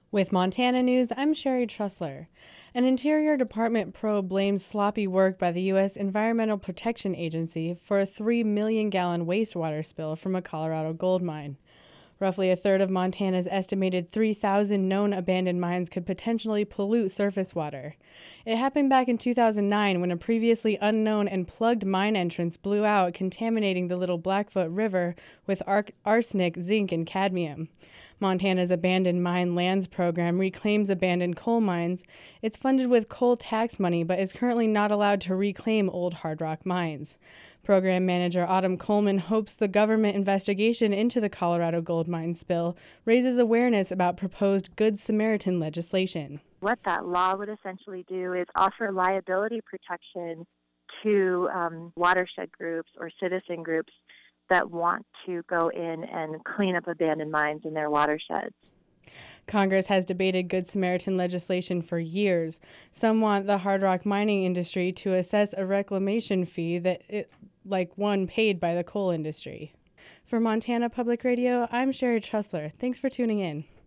With Montana News, I'm Sherry Trussler. An Interior Department probe blames sloppy work by the U.S. Environmental Protection Agency for a 3 million gallon wastewater spill from a Colorado gold mine. Roughly a third of Montana's estimated 3,000 known abandoned mines could potentially pollute surface water. It happened back in 2009 when a previously unknown and plugged mine entrance blew out, contaminating the Little Blackfoot River with arsenic, zinc, and cadmium. Montana's Abandoned Mine Lands program reclaims abandoned coal mines. It's funded with coal tax money, but is currently not allowed to reclaim old hard rock mines. Program manager Autumn Coleman hopes the government investigation into the Colorado gold mine spill raises awareness about proposed Good Samaritan legislation. What that law would essentially do is offer liability protection to watershed groups or citizen groups that want to go in and clean up abandoned mines in their watersheds. Congress has debated Good Samaritan legislation for years. Some want the hard rock mining industry to assess a reclamation fee like one paid by the coal industry. For Montana Public Radio, I'm Sherry Trussler. Thanks for tuning in.